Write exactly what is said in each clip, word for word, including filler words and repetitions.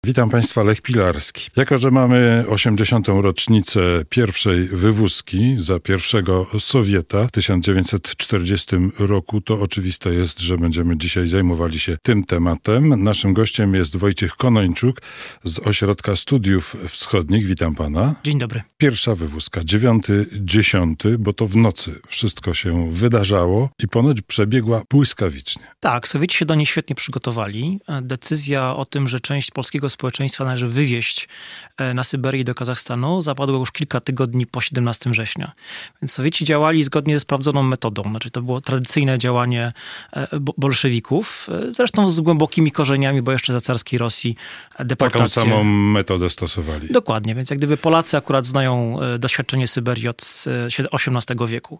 Witam Państwa, Lech Pilarski. Jako że mamy osiemdziesiątą rocznicę pierwszej wywózki za pierwszego Sowieta w tysiąc dziewięćset czterdziestym roku, to oczywiste jest, że będziemy dzisiaj zajmowali się tym tematem. Naszym gościem jest Wojciech Konończuk z Ośrodka Studiów Wschodnich. Witam Pana. Dzień dobry. Pierwsza wywózka, dziewiąty dziesiąty, bo to w nocy wszystko się wydarzało i ponoć przebiegła błyskawicznie. Tak, Sowieci się do niej świetnie przygotowali. Decyzja o tym, że część polskiego społeczeństwa należy wywieźć na Syberię do Kazachstanu, zapadło już kilka tygodni po siedemnastego września. Więc Sowieci działali zgodnie ze sprawdzoną metodą. Znaczy to było tradycyjne działanie bolszewików, zresztą z głębokimi korzeniami, bo jeszcze za carskiej Rosji deportacje. Taką samą metodę stosowali. Dokładnie, więc jak gdyby Polacy akurat znają doświadczenie Syberii od osiemnastego wieku.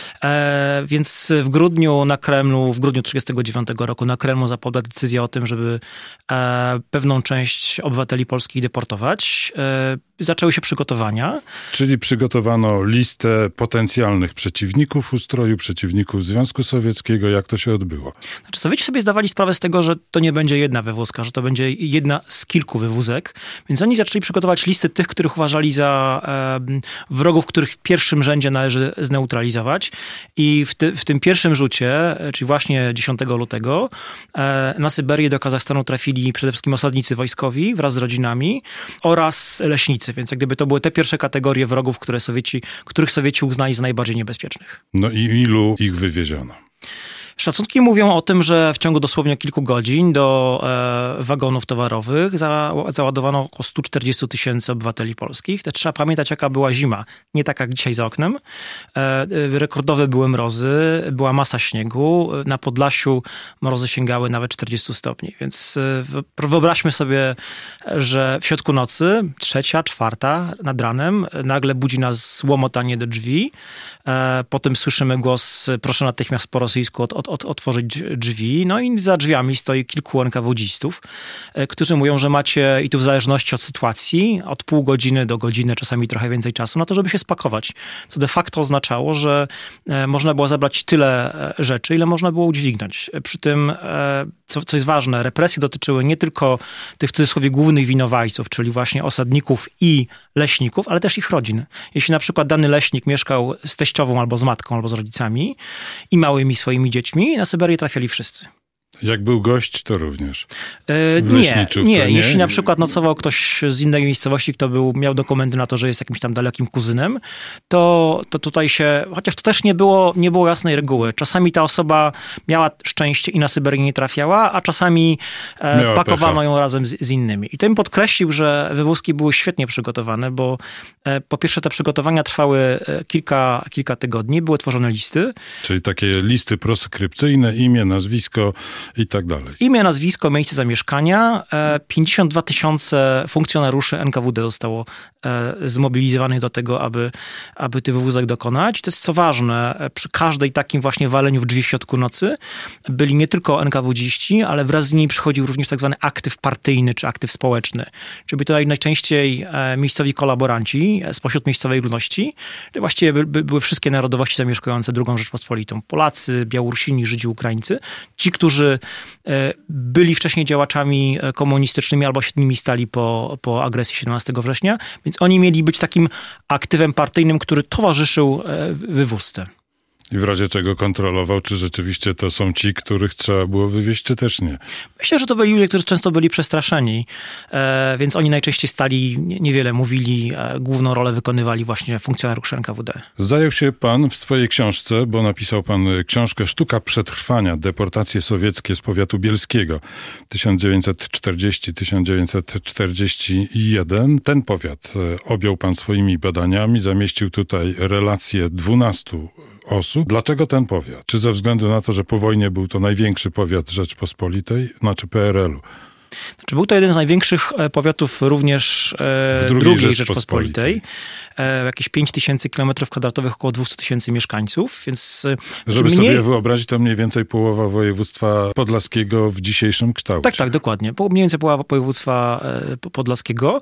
E, więc w grudniu na Kremlu, w grudniu trzydziestego dziewiątego roku na Kremlu zapadła decyzja o tym, żeby e, pewną część obywateli polskich deportować. E, zaczęły się przygotowania. Czyli przygotowano listę potencjalnych przeciwników ustroju, przeciwników Związku Sowieckiego. Jak to się odbyło? Znaczy, Sowieci sobie zdawali sprawę z tego, że to nie będzie jedna wywózka, że to będzie jedna z kilku wywózek. Więc oni zaczęli przygotować listy tych, których uważali za e, wrogów, których w pierwszym rzędzie należy zneutralizować. I w, ty, w tym pierwszym rzucie, czyli właśnie dziesiątego lutego, e, na Syberię do Kazachstanu trafili przede wszystkim osadnicy wojskowi wraz z rodzinami oraz leśnicy. Więc jak gdyby to były te pierwsze kategorie wrogów, które Sowieci, których Sowieci uznali za najbardziej niebezpiecznych. No i ilu ich wywieziono? Szacunki mówią o tym, że w ciągu dosłownie kilku godzin do e, wagonów towarowych za, załadowano około sto czterdzieści tysięcy obywateli polskich. To trzeba pamiętać, jaka była zima. Nie tak jak dzisiaj za oknem. E, rekordowe były mrozy, była masa śniegu. Na Podlasiu mrozy sięgały nawet czterdzieści stopni. Więc e, wyobraźmy sobie, że w środku nocy, trzecia, czwarta nad ranem, nagle budzi nas łomotanie do drzwi. E, potem słyszymy głos, proszę natychmiast po rosyjsku od, od Od, otworzyć drzwi, no i za drzwiami stoi kilku en ka wu dzistów, którzy mówią, że macie, i tu w zależności od sytuacji, od pół godziny do godziny, czasami trochę więcej czasu na to, żeby się spakować. Co de facto oznaczało, że można było zabrać tyle rzeczy, ile można było udźwignąć. Przy tym, co, co jest ważne, represje dotyczyły nie tylko tych w cudzysłowie głównych winowajców, czyli właśnie osadników i leśników, ale też ich rodzin. Jeśli na przykład dany leśnik mieszkał z teściową albo z matką, albo z rodzicami i małymi swoimi dziećmi, na Syberię trafiali wszyscy. Jak był gość, to również. Yy, nie, nie, nie. Jeśli na przykład nocował ktoś z innej miejscowości, kto był, miał dokumenty na to, że jest jakimś tam dalekim kuzynem, to, to tutaj się, chociaż to też nie było, nie było jasnej reguły. Czasami ta osoba miała szczęście i na Syberię nie trafiała, a czasami e, pakowano pecha. ją razem z, z innymi. I to bym podkreślił, że wywózki były świetnie przygotowane, bo e, po pierwsze te przygotowania trwały kilka, kilka tygodni, były tworzone listy. Czyli takie listy proskrypcyjne, imię, nazwisko i tak dalej. Imię, nazwisko, miejsce zamieszkania. pięćdziesiąt dwa tysiące funkcjonariuszy en ka wu de zostało zmobilizowanych do tego, aby, aby tych wywózek dokonać. To jest co ważne, przy każdej takim właśnie waleniu w drzwi w środku nocy byli nie tylko en ka wu dziści, ale wraz z nimi przychodził również tak zwany aktyw partyjny czy aktyw społeczny. Czyli tutaj najczęściej miejscowi kolaboranci spośród miejscowej ludności. Właściwie by, by, były wszystkie narodowości zamieszkujące drugą Rzeczpospolitą. Polacy, Białorusini, Żydzi, Ukraińcy. Ci, którzy byli wcześniej działaczami komunistycznymi albo się nimi stali po, po agresji siedemnastego września, więc oni mieli być takim aktywem partyjnym, który towarzyszył wywózce. I w razie czego kontrolował, czy rzeczywiście to są ci, których trzeba było wywieźć, czy też nie? Myślę, że to byli ludzie, którzy często byli przestraszeni, e, więc oni najczęściej stali, niewiele mówili, e, główną rolę wykonywali właśnie funkcjonariusze en ka wu de. Zajął się pan w swojej książce, bo napisał pan książkę Sztuka przetrwania, deportacje sowieckie z powiatu bielskiego tysiąc dziewięćset czterdziesty do tysiąc dziewięćset czterdziestego pierwszego. Ten powiat objął pan swoimi badaniami, zamieścił tutaj relacje dwunastu osób. Dlaczego ten powiat? Czy ze względu na to, że po wojnie był to największy powiat Rzeczpospolitej, znaczy pe er el u? Znaczy, był to jeden z największych powiatów również e, w drugiej, drugiej Rzeczpospolitej. Rzeczpospolitej. E, jakieś pięć tysięcy kilometrów kwadratowych, około dwieście tysięcy mieszkańców, więc... Żeby mniej... sobie wyobrazić, to mniej więcej połowa województwa podlaskiego w dzisiejszym kształcie. Tak, tak, dokładnie. Mniej więcej połowa województwa podlaskiego.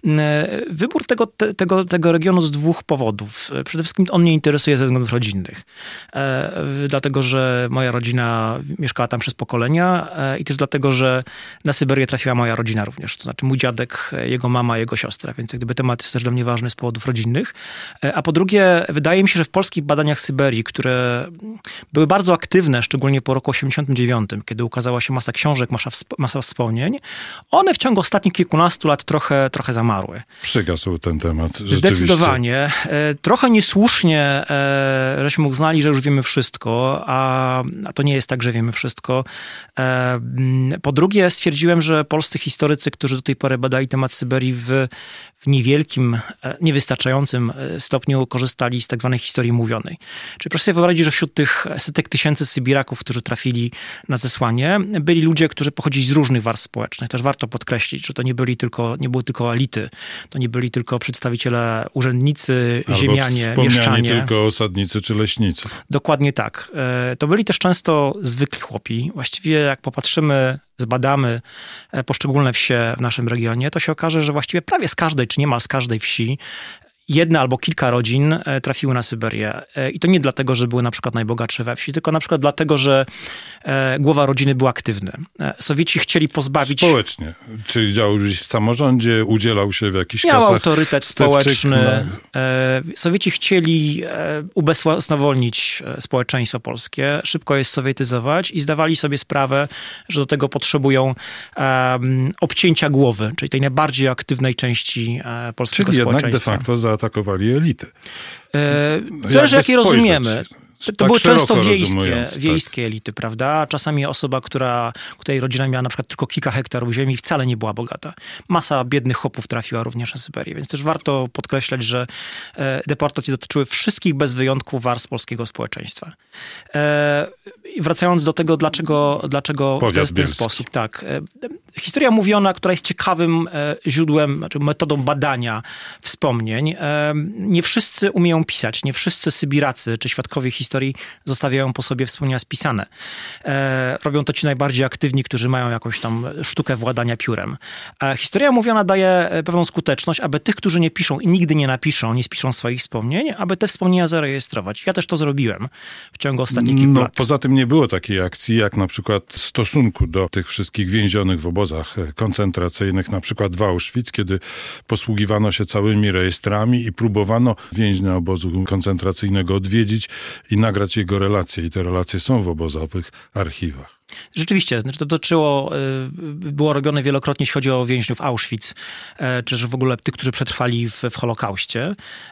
Wybór tego, te, tego, tego regionu z dwóch powodów. Przede wszystkim on mnie interesuje ze względów rodzinnych. E, dlatego, że moja rodzina mieszkała tam przez pokolenia e, i też dlatego, że na Syberię Syberię trafiła moja rodzina również, to znaczy mój dziadek, jego mama, jego siostra, więc jak gdyby temat jest też dla mnie ważny z powodów rodzinnych. A po drugie, wydaje mi się, że w polskich badaniach Syberii, które były bardzo aktywne, szczególnie po roku osiemdziesiątym dziewiątym, kiedy ukazała się masa książek, masa, masa wspomnień, one w ciągu ostatnich kilkunastu lat trochę, trochę zamarły. Przygasł ten temat. Zdecydowanie. Trochę niesłusznie żeśmy uznali, że już wiemy wszystko, a, a to nie jest tak, że wiemy wszystko. Po drugie, stwierdziłem, że polscy historycy, którzy do tej pory badali temat Syberii w, w niewielkim, niewystarczającym stopniu korzystali z tak zwanej historii mówionej. Czyli proszę sobie wyobrazić, że wśród tych setek tysięcy Sybiraków, którzy trafili na zesłanie, byli ludzie, którzy pochodzili z różnych warstw społecznych. Też warto podkreślić, że to nie byli tylko, nie były tylko elity, to nie byli tylko przedstawiciele urzędnicy, albo ziemianie, mieszczanie. tylko osadnicy czy leśnicy. Dokładnie tak. To byli też często zwykli chłopi. Właściwie jak popatrzymy, zbadamy poszczególne wsie w naszym regionie, to się okaże, że właściwie prawie z każdej, czy niemal z każdej wsi jedna albo kilka rodzin trafiły na Syberię. I to nie dlatego, że były na przykład najbogatsze we wsi, tylko na przykład dlatego, że głowa rodziny był aktywny. Sowieci chcieli pozbawić... Społecznie, czyli działał gdzieś w samorządzie, udzielał się w jakichś Miał kasach. Miał autorytet społeczny. No. Sowieci chcieli ubezwłasnowolnić społeczeństwo polskie, szybko je sowietyzować i zdawali sobie sprawę, że do tego potrzebują um, obcięcia głowy, czyli tej najbardziej aktywnej części polskiego czyli społeczeństwa. Czyli jednak de facto zaatakowali elity. E, Zależy, jakie rozumiemy. To tak były często wiejskie, wiejskie tak. elity, prawda? Czasami osoba, która, której rodzina miała na przykład tylko kilka hektarów ziemi, wcale nie była bogata. Masa biednych chłopów trafiła również na Syberię, więc też warto podkreślać, że deportacje dotyczyły wszystkich bez wyjątku warstw polskiego społeczeństwa. I wracając do tego, dlaczego, dlaczego w ten, ten sposób. Tak. Historia mówiona, która jest ciekawym źródłem, znaczy metodą badania wspomnień. Nie wszyscy umieją pisać, nie wszyscy Sybiracy czy świadkowie historii zostawiają po sobie wspomnienia spisane. E, robią to ci najbardziej aktywni, którzy mają jakąś tam sztukę władania piórem. E, historia mówiona daje pewną skuteczność, aby tych, którzy nie piszą i nigdy nie napiszą, nie spiszą swoich wspomnień, aby te wspomnienia zarejestrować. Ja też to zrobiłem w ciągu ostatnich kilku no, lat. Poza tym nie było takiej akcji, jak na przykład w stosunku do tych wszystkich więzionych w obozach koncentracyjnych, na przykład w Auschwitz, kiedy posługiwano się całymi rejestrami i próbowano więźnia obozu koncentracyjnego odwiedzić i nagrać jego relacje. I te relacje są w obozowych archiwach. Rzeczywiście, znaczy to dotyczyło, było robione wielokrotnie, jeśli chodzi o więźniów Auschwitz, czy że w ogóle tych, którzy przetrwali w, w Holokauście.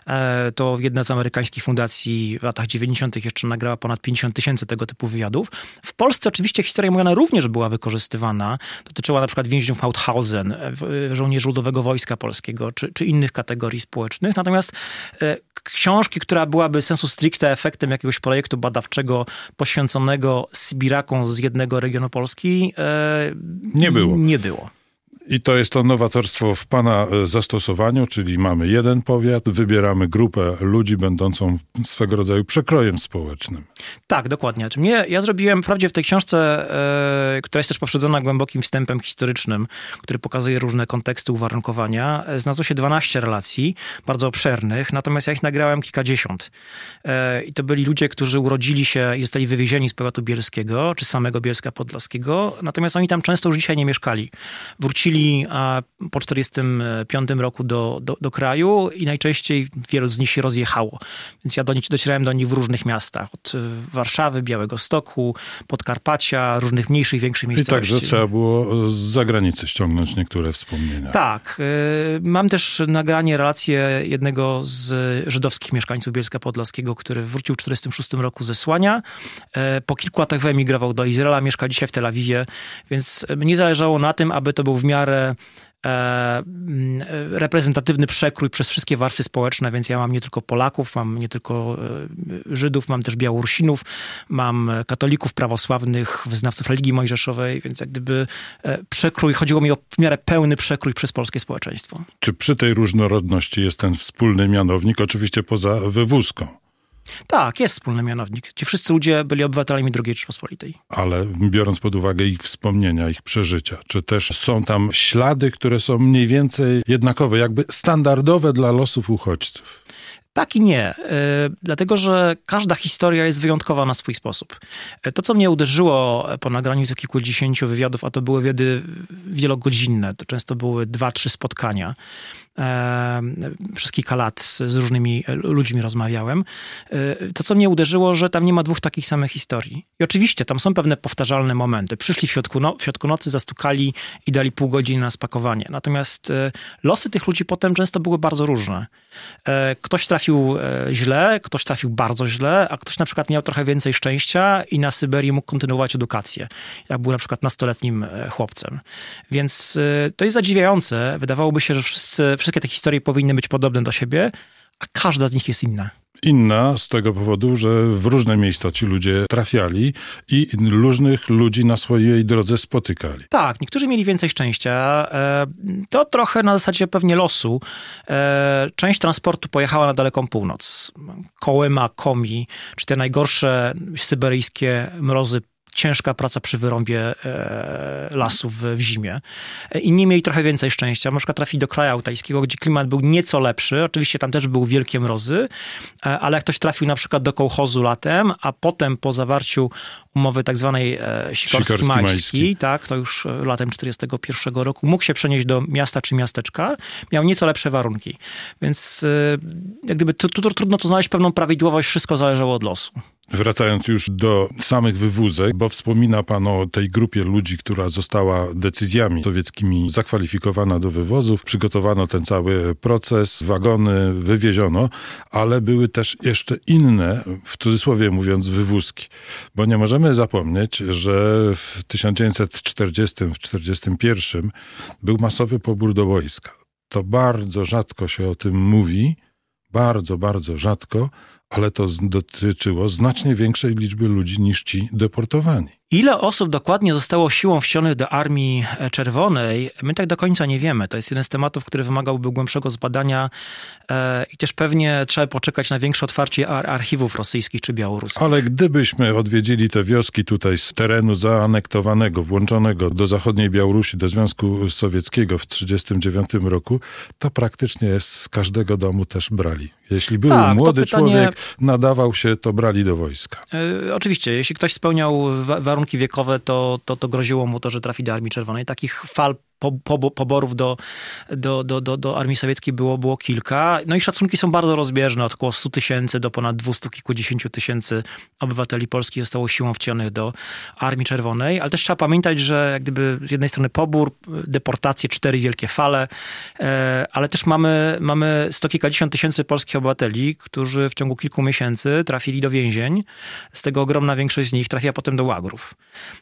To jedna z amerykańskich fundacji w latach dziewięćdziesiątych jeszcze nagrała ponad pięćdziesiąt tysięcy tego typu wywiadów. W Polsce oczywiście historia mówiona również była wykorzystywana. Dotyczyła na przykład więźniów Mauthausen, żołnierzy Ludowego Wojska Polskiego, czy, czy innych kategorii społecznych. Natomiast książki, która byłaby sensu stricte efektem jakiegoś projektu badawczego poświęconego Sybirakom z jednego regionu Polski, e, nie było. Nie było. I to jest to nowatorstwo w pana zastosowaniu, czyli mamy jeden powiat, wybieramy grupę ludzi będącą swego rodzaju przekrojem społecznym. Tak, dokładnie. Mnie, ja zrobiłem, wprawdzie w tej książce, e, która jest też poprzedzona głębokim wstępem historycznym, który pokazuje różne konteksty, uwarunkowania, e, znalazło się dwanaście relacji, bardzo obszernych, natomiast ja ich nagrałem kilkadziesiąt. E, I to byli ludzie, którzy urodzili się i zostali wywiezieni z powiatu bielskiego, czy samego Bielska Podlaskiego, natomiast oni tam często już dzisiaj nie mieszkali. Wrócili po czterdziestym piątym roku do, do, do kraju i najczęściej wielu z nich się rozjechało. Więc ja do nich, docierałem do nich w różnych miastach. Od Warszawy, Białegostoku, Podkarpacia, różnych mniejszych, większych miejscowości. I także trzeba było z zagranicy ściągnąć niektóre wspomnienia. Tak. Mam też nagranie, relację jednego z żydowskich mieszkańców Bielska Podlaskiego, który wrócił w czterdziestym szóstym roku ze Słania. Po kilku latach wyemigrował do Izraela, mieszka dzisiaj w Tel Awiwie, więc mnie zależało na tym, aby to był w miarę E, reprezentatywny przekrój przez wszystkie warstwy społeczne, więc ja mam nie tylko Polaków, mam nie tylko e, Żydów, mam też Białorusinów, mam katolików prawosławnych, wyznawców religii mojżeszowej, więc jak gdyby e, przekrój, chodziło mi o w miarę pełny przekrój przez polskie społeczeństwo. Czy przy tej różnorodności jest ten wspólny mianownik, oczywiście poza wywózką? Tak, jest wspólny mianownik. Ci wszyscy ludzie byli obywatelami drugiej Rzeczpospolitej. Ale biorąc pod uwagę ich wspomnienia, ich przeżycia, czy też są tam ślady, które są mniej więcej jednakowe, jakby standardowe dla losów uchodźców? Tak i nie, dlatego że każda historia jest wyjątkowa na swój sposób. To, co mnie uderzyło po nagraniu tych kilkudziesięciu wywiadów, a to były wywiady wielogodzinne, to często były dwa, trzy spotkania, przez kilka lat z różnymi ludźmi rozmawiałem. To, co mnie uderzyło, że tam nie ma dwóch takich samych historii. I oczywiście tam są pewne powtarzalne momenty. Przyszli w środku, no, w środku nocy, zastukali i dali pół godziny na spakowanie. Natomiast losy tych ludzi potem często były bardzo różne. Ktoś trafił źle, ktoś trafił bardzo źle, a ktoś na przykład miał trochę więcej szczęścia i na Syberii mógł kontynuować edukację, jak był na przykład nastoletnim chłopcem. Więc to jest zadziwiające. Wydawałoby się, że wszyscy, wszystkie te historie powinny być podobne do siebie, a każda z nich jest inna. Inna z tego powodu, że w różne miejsca ci ludzie trafiali i różnych ludzi na swojej drodze spotykali. Tak, niektórzy mieli więcej szczęścia. To trochę na zasadzie pewnie losu. Część transportu pojechała na daleką północ. Kołyma, Komi, czy te najgorsze syberyjskie mrozy, ciężka praca przy wyrąbie e, lasów w, w zimie. Inni mieli trochę więcej szczęścia. Na przykład trafili do kraju altajskiego, gdzie klimat był nieco lepszy. Oczywiście tam też były wielkie mrozy, e, ale jak ktoś trafił na przykład do kołchozu latem, a potem po zawarciu umowy tak zwanej e, Sikorski-Majskiej, tak, to już latem czterdziestego pierwszego roku, mógł się przenieść do miasta czy miasteczka, miał nieco lepsze warunki. Więc e, jak gdyby tu, tu, trudno tu znaleźć pewną prawidłowość, wszystko zależało od losu. Wracając już do samych wywózek, bo wspomina pan o tej grupie ludzi, która została decyzjami sowieckimi zakwalifikowana do wywozów. Przygotowano ten cały proces, wagony wywieziono, ale były też jeszcze inne, w cudzysłowie mówiąc, wywózki. Bo nie możemy zapomnieć, że w tysiąc dziewięćset czterdziestym, w tysiąc dziewięćset czterdziestym pierwszym był masowy pobór do wojska. To bardzo rzadko się o tym mówi, bardzo, bardzo rzadko, ale to dotyczyło znacznie większej liczby ludzi niż ci deportowani. Ile osób dokładnie zostało siłą wciononych do Armii Czerwonej, my tak do końca nie wiemy. To jest jeden z tematów, który wymagałby głębszego zbadania e, i też pewnie trzeba poczekać na większe otwarcie ar- archiwów rosyjskich czy białoruskich. Ale gdybyśmy odwiedzili te wioski tutaj z terenu zaanektowanego, włączonego do zachodniej Białorusi, do Związku Sowieckiego w tysiąc dziewięćset trzydziestym dziewiątym roku, to praktycznie z każdego domu też brali. Jeśli był tak, młody pytanie... człowiek, nadawał się, to brali do wojska. E, oczywiście, jeśli ktoś spełniał wa- warunki wiekowe, to, to, to groziło mu to, że trafi do Armii Czerwonej. Takich fal po, po, poborów do, do, do, do, do Armii Sowieckiej było, było kilka. No i szacunki są bardzo rozbieżne, od około stu tysięcy do ponad dwustu kilkudziesięciu tysięcy obywateli polskich zostało siłą wciononych do Armii Czerwonej, ale też trzeba pamiętać, że jak gdyby z jednej strony pobór, deportacje, cztery wielkie fale, ale też mamy, mamy sto kilkadziesiąt tysięcy polskich obywateli, którzy w ciągu kilku miesięcy trafili do więzień. Z tego ogromna większość z nich trafiła potem do łagrów.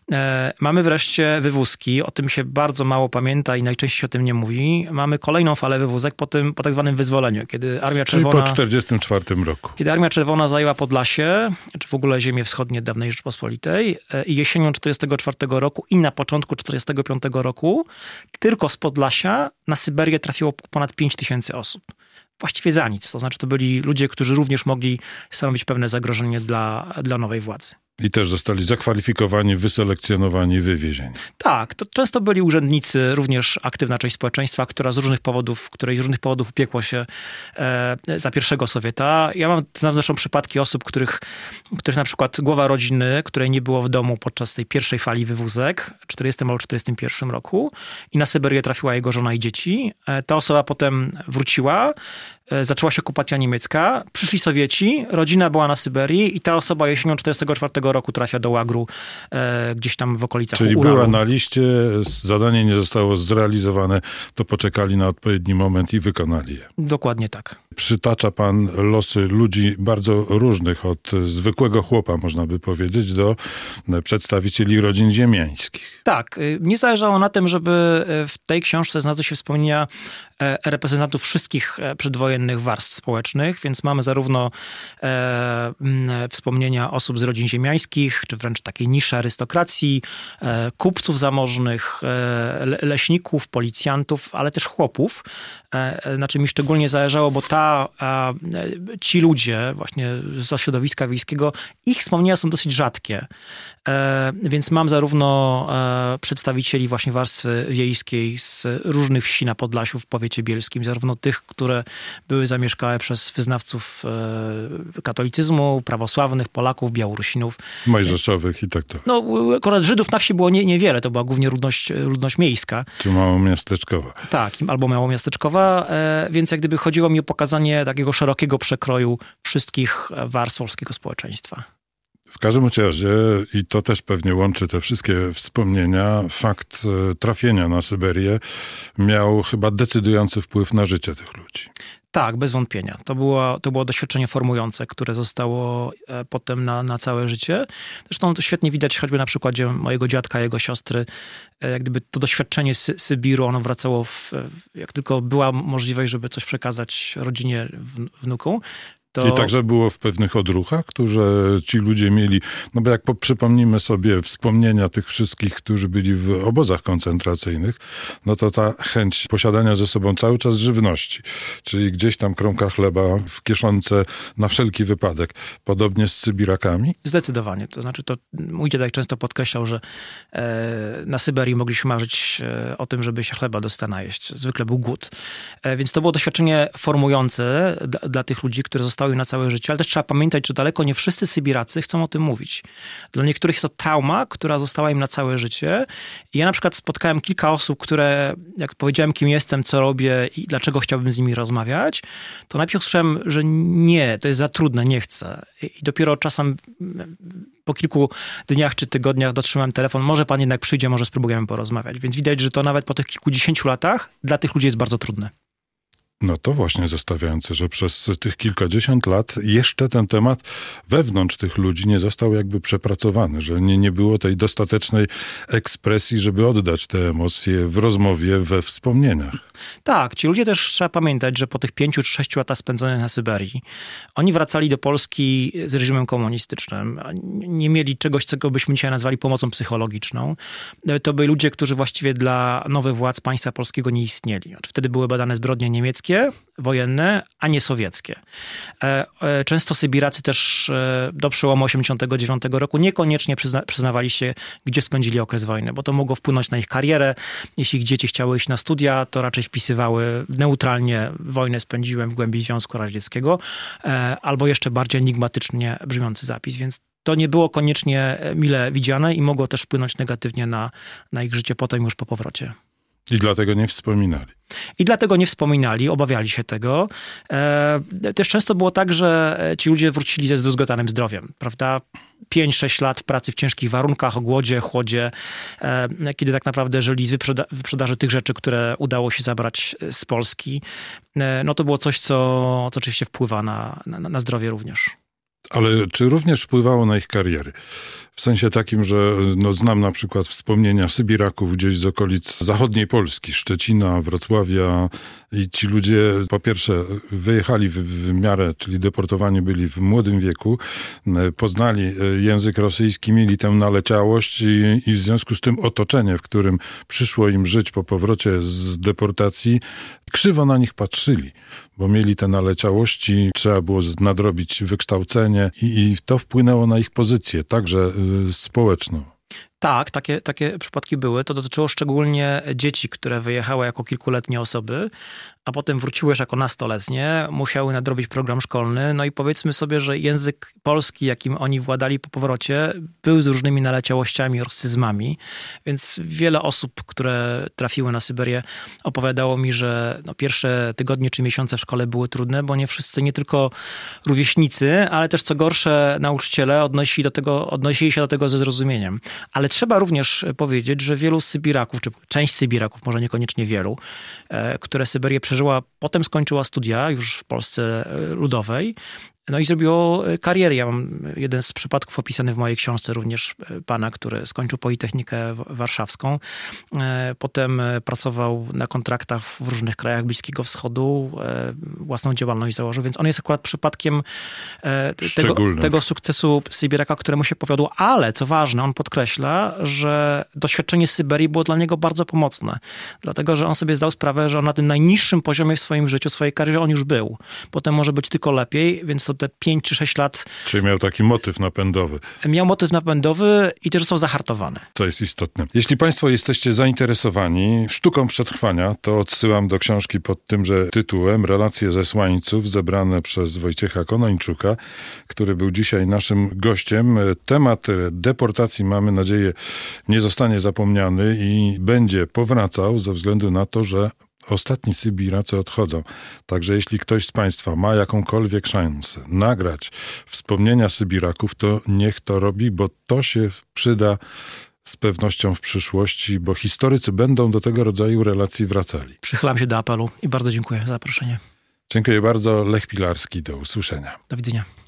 Mamy wreszcie wywózki, o tym się bardzo mało pamięta i najczęściej się o tym nie mówi. Mamy kolejną falę wywózek po tym, po tak zwanym wyzwoleniu, kiedy Armia Czyli Czerwona... po czterdziestym czwartym roku. Kiedy Armia Czerwona zajęła Podlasie, czy w ogóle ziemię wschodnie dawnej Rzeczypospolitej i jesienią czterdziestego czwartego roku i na początku czterdziestego piątego roku tylko z Podlasia na Syberię trafiło ponad pięć tysięcy osób. Właściwie za nic. To znaczy to byli ludzie, którzy również mogli stanowić pewne zagrożenie dla, dla nowej władzy. I też zostali zakwalifikowani, wyselekcjonowani, wywiezieni. Tak, to często byli urzędnicy, również aktywna część społeczeństwa, która z różnych powodów, której z różnych powodów upiekło się e, za pierwszego Sowieta. Ja mam znam zresztą przypadki osób, których, których na przykład głowa rodziny, której nie było w domu podczas tej pierwszej fali wywózek w czterdziestym albo czterdziestym pierwszym roku i na Syberię trafiła jego żona i dzieci. E, ta osoba potem wróciła, zaczęła się okupacja niemiecka, przyszli Sowieci, rodzina była na Syberii i ta osoba jesienią czterdziestego czwartego roku trafia do łagru e, gdzieś tam w okolicach Czyli Uralu. była na liście, zadanie nie zostało zrealizowane, to poczekali na odpowiedni moment i wykonali je. Dokładnie tak. Przytacza pan losy ludzi bardzo różnych, od zwykłego chłopa, można by powiedzieć, do przedstawicieli rodzin ziemiańskich. Tak. Nie zależało na tym, żeby w tej książce znalazły się wspomnienia reprezentantów wszystkich przedwojennych warstw społecznych, więc mamy zarówno e, wspomnienia osób z rodzin ziemiańskich, czy wręcz takiej niższej arystokracji, e, kupców zamożnych, e, leśników, policjantów, ale też chłopów, e, na czym mi szczególnie zależało, bo ta, a, ci ludzie właśnie z środowiska wiejskiego, ich wspomnienia są dosyć rzadkie. Więc mam zarówno przedstawicieli właśnie warstwy wiejskiej z różnych wsi na Podlasiu w powiecie bielskim, zarówno tych, które były zamieszkałe przez wyznawców katolicyzmu, prawosławnych, Polaków, Białorusinów. Mojżeszowych i tak dalej. No, akurat Żydów na wsi było nie, niewiele, to była głównie ludność, ludność miejska. Czy małomiasteczkowa. Tak, albo małomiasteczkowa, więc jak gdyby chodziło mi o pokazanie takiego szerokiego przekroju wszystkich warstw polskiego społeczeństwa. W każdym razie, i to też pewnie łączy te wszystkie wspomnienia, fakt trafienia na Syberię miał chyba decydujący wpływ na życie tych ludzi. Tak, bez wątpienia. To było, to było doświadczenie formujące, które zostało potem na, na całe życie. Zresztą to świetnie widać choćby na przykładzie mojego dziadka, jego siostry. Jak gdyby to doświadczenie Sy- Sybiru, ono wracało, w, jak tylko była możliwość, żeby coś przekazać rodzinie, wnukom. To... I także było w pewnych odruchach, które ci ludzie mieli, no bo jak po, przypomnimy sobie wspomnienia tych wszystkich, którzy byli w obozach koncentracyjnych, no to ta chęć posiadania ze sobą cały czas żywności, czyli gdzieś tam kromka chleba w kieszonce na wszelki wypadek. Podobnie z Sybirakami? Zdecydowanie. To znaczy, to mój dziadek często podkreślał, że e, na Syberii mogliśmy marzyć e, o tym, żeby się chleba do stana jeść. Zwykle był głód. E, więc to było doświadczenie formujące dla, dla tych ludzi, które zostały na całe życie, ale też trzeba pamiętać, że daleko nie wszyscy Sybiracy chcą o tym mówić. Dla niektórych jest to trauma, która została im na całe życie. I ja na przykład spotkałem kilka osób, które, jak powiedziałem, kim jestem, co robię i dlaczego chciałbym z nimi rozmawiać, to najpierw słyszałem, że nie, to jest za trudne, nie chcę. I dopiero czasem po kilku dniach czy tygodniach dotrzymałem telefon, może pan jednak przyjdzie, może spróbujemy porozmawiać. Więc widać, że to nawet po tych kilkudziesięciu latach dla tych ludzi jest bardzo trudne. No to właśnie zastanawiające, że przez tych kilkadziesiąt lat jeszcze ten temat wewnątrz tych ludzi nie został jakby przepracowany, że nie, nie było tej dostatecznej ekspresji, żeby oddać te emocje w rozmowie, we wspomnieniach. Tak, ci ludzie też trzeba pamiętać, że po tych pięciu czy sześciu latach spędzonych na Syberii, oni wracali do Polski z reżimem komunistycznym. Nie mieli czegoś, czego byśmy dzisiaj nazwali pomocą psychologiczną. To byli ludzie, którzy właściwie dla nowych władz państwa polskiego nie istnieli. Wtedy były badane zbrodnie niemieckie, wojenne, a nie sowieckie. Często Sybiracy też do przełomu osiemdziesiątego dziewiątego roku niekoniecznie przyzna- przyznawali się, gdzie spędzili okres wojny, bo to mogło wpłynąć na ich karierę. Jeśli ich dzieci chciały iść na studia, to raczej wpisywały neutralnie wojnę spędziłem w głębi Związku Radzieckiego, albo jeszcze bardziej enigmatycznie brzmiący zapis, więc to nie było koniecznie mile widziane i mogło też wpłynąć negatywnie na, na ich życie potem już po powrocie. I dlatego nie wspominali. I dlatego nie wspominali, obawiali się tego. E, też często było tak, że ci ludzie wrócili ze zdruzgotanym zdrowiem, prawda? pięć sześć lat w pracy w ciężkich warunkach, o głodzie, chłodzie, e, kiedy tak naprawdę żyli z wyprzeda- wyprzedaży tych rzeczy, które udało się zabrać z Polski. E, no to było coś, co, co oczywiście wpływa na, na, na zdrowie również. Ale czy również wpływało na ich kariery? W sensie takim, że no, znam na przykład wspomnienia Sybiraków gdzieś z okolic zachodniej Polski, Szczecina, Wrocławia i ci ludzie po pierwsze wyjechali w, w miarę, czyli deportowani byli w młodym wieku, poznali język rosyjski, mieli tę naleciałość i, i w związku z tym otoczenie, w którym przyszło im żyć po powrocie z deportacji, krzywo na nich patrzyli, bo mieli te naleciałości, trzeba było nadrobić wykształcenie i, i to wpłynęło na ich pozycję, także y, społeczną. Tak, takie, takie przypadki były. To dotyczyło szczególnie dzieci, które wyjechały jako kilkuletnie osoby, a potem wróciły już jako nastoletnie, musiały nadrobić program szkolny. No i powiedzmy sobie, że język polski, jakim oni władali po powrocie, był z różnymi naleciałościami, orsyzmami. Więc wiele osób, które trafiły na Syberię, opowiadało mi, że no pierwsze tygodnie czy miesiące w szkole były trudne, bo nie wszyscy, nie tylko rówieśnicy, ale też co gorsze nauczyciele odnosili, do tego, odnosili się do tego ze zrozumieniem. Ale trzeba również powiedzieć, że wielu Sybiraków, czy część Sybiraków, może niekoniecznie wielu, które Syberię przeżyła, potem skończyła studia już w Polsce Ludowej, no i zrobiło karierę. Ja mam jeden z przypadków opisany w mojej książce, również pana, który skończył Politechnikę Warszawską. Potem pracował na kontraktach w różnych krajach Bliskiego Wschodu, własną działalność założył, więc on jest akurat przypadkiem tego, tego sukcesu Sybiraka, któremu się powiodło, ale co ważne, on podkreśla, że doświadczenie Syberii było dla niego bardzo pomocne, dlatego, że on sobie zdał sprawę, że on na tym najniższym poziomie w swoim życiu, w swojej karierze on już był. Potem może być tylko lepiej, więc to te pięć czy sześć lat. Czyli miał taki motyw napędowy. Miał motyw napędowy i też został zahartowany. To jest istotne. Jeśli Państwo jesteście zainteresowani sztuką przetrwania, to odsyłam do książki pod tymże tytułem Relacje ze Słańców, zebrane przez Wojciecha Konończuka, który był dzisiaj naszym gościem. Temat deportacji, mamy nadzieję, nie zostanie zapomniany i będzie powracał ze względu na to, że ostatni Sybiracy odchodzą. Także jeśli ktoś z Państwa ma jakąkolwiek szansę nagrać wspomnienia Sybiraków, to niech to robi, bo to się przyda z pewnością w przyszłości, bo historycy będą do tego rodzaju relacji wracali. Przychylam się do apelu i bardzo dziękuję za zaproszenie. Dziękuję bardzo. Lech Pilarski, do usłyszenia. Do widzenia.